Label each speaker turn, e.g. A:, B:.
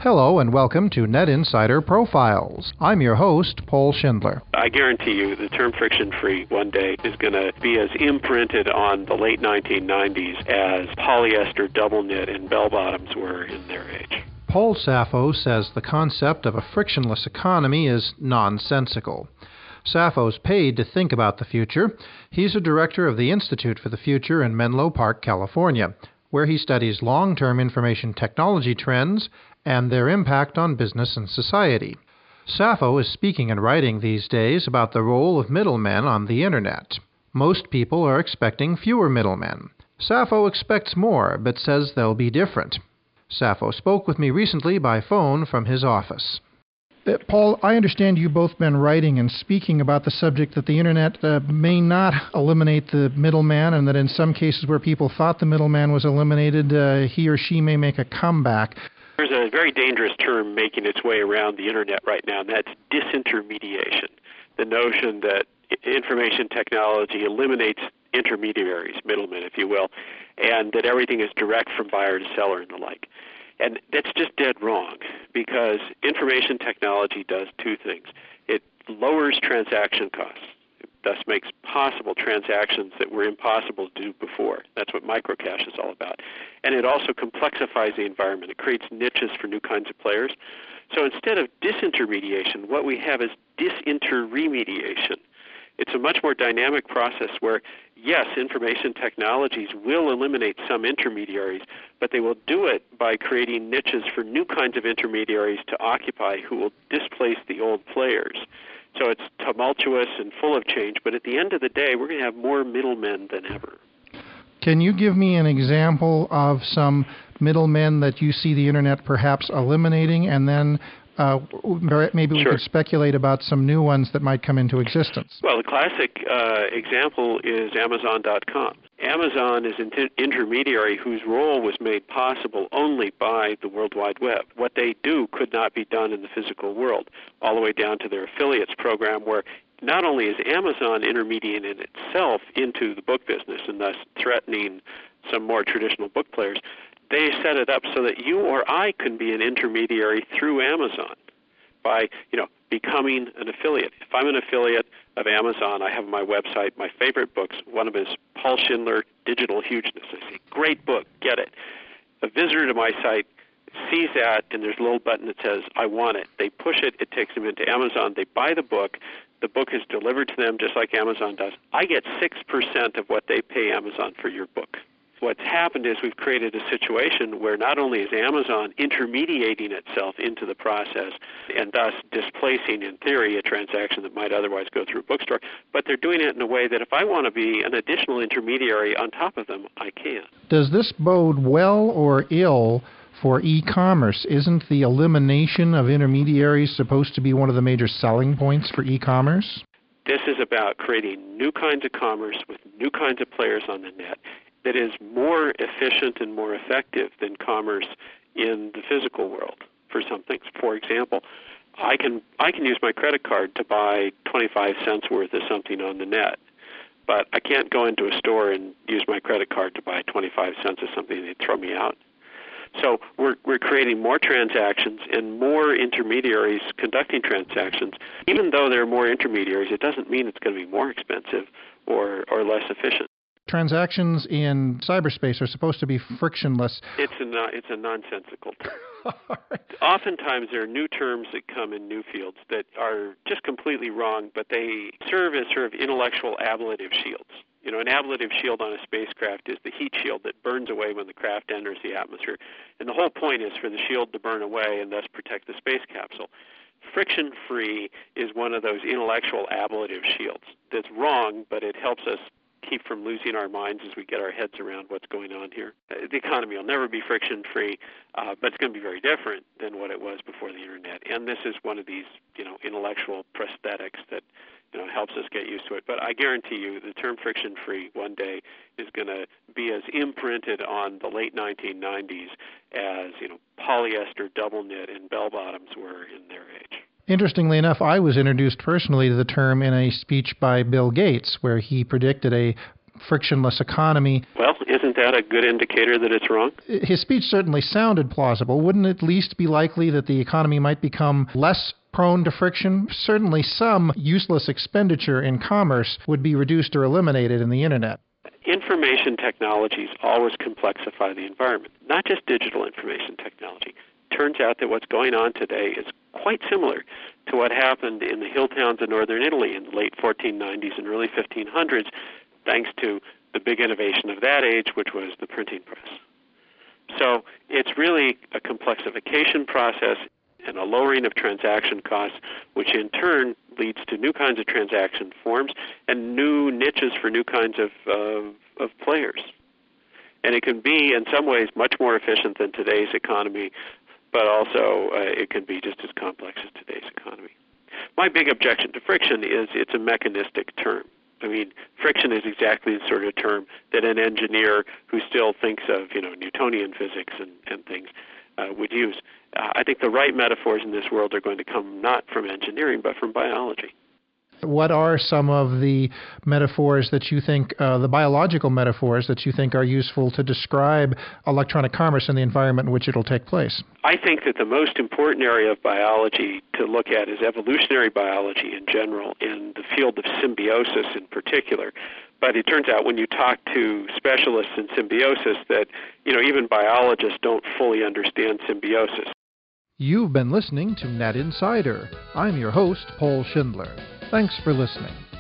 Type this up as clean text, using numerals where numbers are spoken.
A: Hello and welcome to Net Insider Profiles. I'm your host, Paul Schindler.
B: I guarantee you the term friction-free one day is going to be as imprinted on the late 1990s as polyester double knit and bell-bottoms were in their age.
A: Paul Saffo says the concept of a frictionless economy is nonsensical. Saffo's paid to think about the future. He's a director of the Institute for the Future in Menlo Park, California, where he studies long-term information technology trends and their impact on business and society. Saffo is speaking and writing these days about the role of middlemen on the Internet. Most people are expecting fewer middlemen. Saffo expects more, but says they'll be different. Saffo spoke with me recently by phone from his office. Paul, I understand you've both been writing and speaking about the subject that the Internet may not eliminate the middleman, and that in some cases where people thought the middleman was eliminated, he or she may make a comeback.
B: There's a very dangerous term making its way around the Internet right now, and that's disintermediation. The notion that information technology eliminates intermediaries, middlemen, if you will, and that everything is direct from buyer to seller and the like. And that's just dead wrong, because information technology does two things. It lowers transaction costs. It thus makes possible transactions that were impossible to do before. That's what microcash is all about. And it also complexifies the environment. It creates niches for new kinds of players. So instead of disintermediation, what we have is disintermediation. It's a much more dynamic process where, yes, information technologies will eliminate some intermediaries, but they will do it by creating niches for new kinds of intermediaries to occupy who will displace the old players. So it's tumultuous and full of change, but at the end of the day, we're going to have more middlemen than ever.
A: Can you give me an example of some middlemen that you see the Internet perhaps eliminating, and then maybe we
B: Sure.
A: could speculate about some new ones that might come into existence?
B: Well, the classic example is Amazon.com. Amazon is an intermediary whose role was made possible only by the World Wide Web. What they do could not be done in the physical world, all the way down to their affiliates program, where not only is Amazon intermediating itself into the book business and thus threatening some more traditional book players, they set it up so that you or I can be an intermediary through Amazon by, becoming an affiliate. If I'm an affiliate of Amazon, I have my website, my favorite books. One of them is Paul Schindler, Digital Hugeness. I say, great book, get it. A visitor to my site sees that, and there's a little button that says, I want it. They push it, it takes them into Amazon. They buy the book is delivered to them just like Amazon does. I get 6% of what they pay Amazon for your book. What's happened is we've created a situation where not only is Amazon intermediating itself into the process and thus displacing, in theory, a transaction that might otherwise go through a bookstore, but they're doing it in a way that if I want to be an additional intermediary on top of them, I can.
A: Does this bode well or ill for e-commerce? Isn't the elimination of intermediaries supposed to be one of the major selling points for e-commerce?
B: This is about creating new kinds of commerce with new kinds of players on the net that is more efficient and more effective than commerce in the physical world for some things. For example, I can use my credit card to buy 25 cents worth of something on the net, but I can't go into a store and use my credit card to buy 25 cents of something and they'd throw me out. So we're creating more transactions and more intermediaries conducting transactions. Even though there are more intermediaries, it doesn't mean it's going to be more expensive or less efficient.
A: Transactions in cyberspace are supposed to be frictionless.
B: It's a nonsensical term. Oftentimes there are new terms that come in new fields that are just completely wrong, but they serve as sort of intellectual ablative shields. An ablative shield on a spacecraft is the heat shield that burns away when the craft enters the atmosphere. And the whole point is for the shield to burn away and thus protect the space capsule. Friction-free is one of those intellectual ablative shields. That's wrong, but it helps us keep from losing our minds as we get our heads around what's going on here. The economy will never be friction-free, but it's going to be very different than what it was before the Internet. And this is one of these, intellectual prosthetics that, helps us get used to it. But I guarantee you the term friction-free one day is going to be as imprinted on the late 1990s as, polyester double knit and bell-bottoms were in their age.
A: Interestingly enough, I was introduced personally to the term in a speech by Bill Gates, where he predicted a frictionless economy.
B: Well, isn't that a good indicator that it's wrong?
A: His speech certainly sounded plausible. Wouldn't it at least be likely that the economy might become less prone to friction? Certainly some useless expenditure in commerce would be reduced or eliminated in the Internet.
B: Information technologies always complexify the environment, not just digital information technology. Turns out that what's going on today is quite similar to what happened in the hill towns of northern Italy in the late 1490s and early 1500s, thanks to the big innovation of that age, which was the printing press. So it's really a complexification process and a lowering of transaction costs, which in turn leads to new kinds of transaction forms and new niches for new kinds of players. And it can be, in some ways, much more efficient than today's economy, but also it can be just as complex as today's economy. My big objection to friction is it's a mechanistic term. I mean, friction is exactly the sort of term that an engineer who still thinks of, Newtonian physics and things would use. I think the right metaphors in this world are going to come not from engineering, but from biology.
A: What are some of the metaphors that you think, the biological metaphors that you think are useful to describe electronic commerce and the environment in which it will take place?
B: I think that the most important area of biology to look at is evolutionary biology in general, in the field of symbiosis in particular. But it turns out when you talk to specialists in symbiosis that, even biologists don't fully understand symbiosis.
A: You've been listening to Net Insider. I'm your host, Paul Schindler. Thanks for listening.